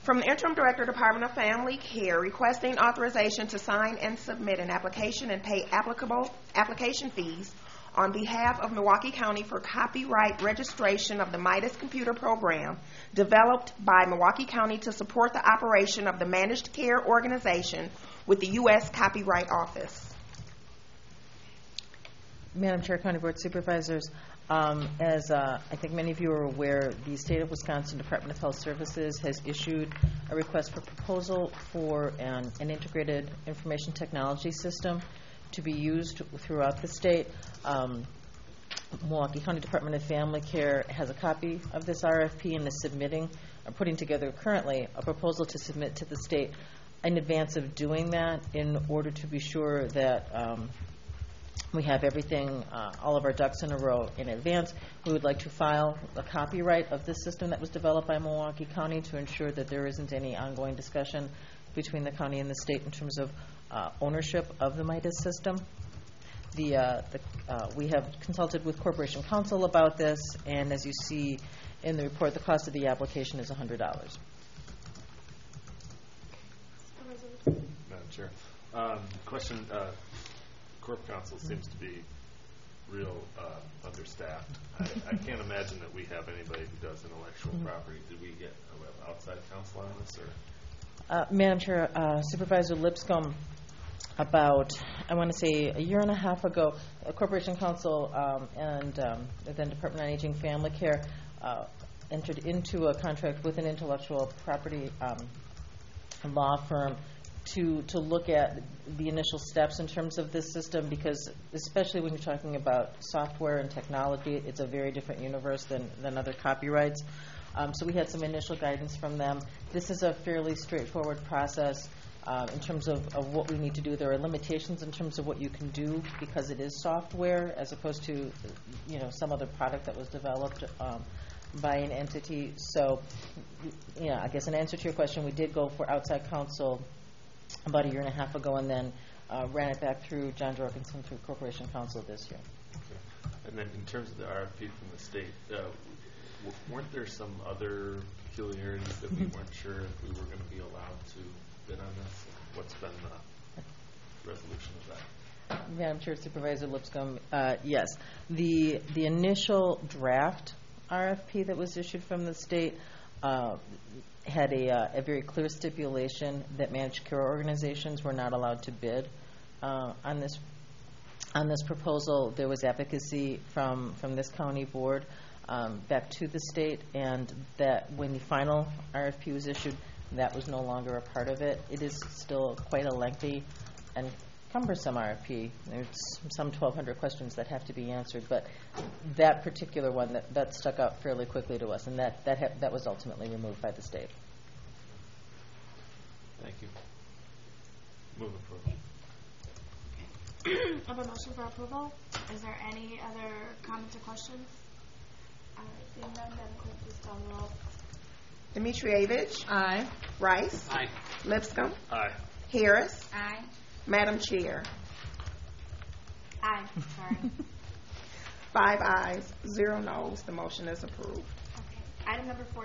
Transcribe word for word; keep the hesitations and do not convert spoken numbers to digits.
From the Interim Director, Department of Family Care, requesting authorization to sign and submit an application and pay applicable application fees on behalf of Milwaukee County for copyright registration of the Midas computer program developed by Milwaukee County to support the operation of the managed care organization with the U S Copyright Office. Madam Chair, County Board Supervisors, um, as uh, I think many of you are aware, the State of Wisconsin Department of Health Services has issued a request for proposal for an, an integrated information technology system to be used throughout the state. Um, Milwaukee County Department of Family Care has a copy of this R F P and is submitting, or putting together currently, a proposal to submit to the state in advance of doing that in order to be sure that um, we have everything, uh, all of our ducks in a row in advance. We would like to file a copyright of this system that was developed by Milwaukee County to ensure that there isn't any ongoing discussion between the county and the state in terms of uh, ownership of the Midas system. The, uh, the, uh, we have consulted with Corporation Counsel about this, and as you see in the report, the cost of the application is one hundred dollars. Madam Chair, um, question. Uh, Corp Counsel seems to be real uh, understaffed. I, I can't imagine that we have anybody who does intellectual mm-hmm. property. Did we get uh, outside counsel on this? Or? Uh, Madam Chair, uh, Supervisor Lipscomb, about, I want to say, a year and a half ago, uh, Corporation Counsel um, and um, then Department on Aging Family Care uh, entered into a contract with an intellectual property um, law firm to to look at the initial steps in terms of this system, because especially when you're talking about software and technology, it's a very different universe than, than other copyrights. Um, so we had some initial guidance from them. This is a fairly straightforward process uh, in terms of, of what we need to do. There are limitations in terms of what you can do because it is software as opposed to, you know, some other product that was developed um, by an entity. So, yeah, I guess in answer to your question, we did go for outside counsel about a year and a half ago, and then uh, ran it back through John Jorgensen through Corporation Counsel this year. Okay. And then in terms of the R F P from the state, uh, w weren't there some other peculiarities that we weren't sure if we were going to be allowed to bid on this? What's been the resolution of that? Madam Chair, Supervisor Lipscomb, uh, yes. The, the initial draft R F P that was issued from the state uh, had a, uh, a very clear stipulation that managed care organizations were not allowed to bid uh, on this on this proposal. There was advocacy from from this county board um, back to the state, and that when the final R F P was issued, that was no longer a part of it. It is still quite a lengthy and cumbersome R F P. There's some twelve hundred questions that have to be answered, but that particular one, that, that stuck out fairly quickly to us, and that that, ha that was ultimately removed by the state. Thank you. Move approval. I have a motion for approval. Is there any other comments or questions? All right, seeing none, Madam Clerk, please call the roll. Dimitrievich. Aye. Rice. Aye. Lipscomb. Aye. Harris. Aye. Madam Chair. Aye. Sorry. Five ayes, zero noes. The motion is approved. Okay. Item number four.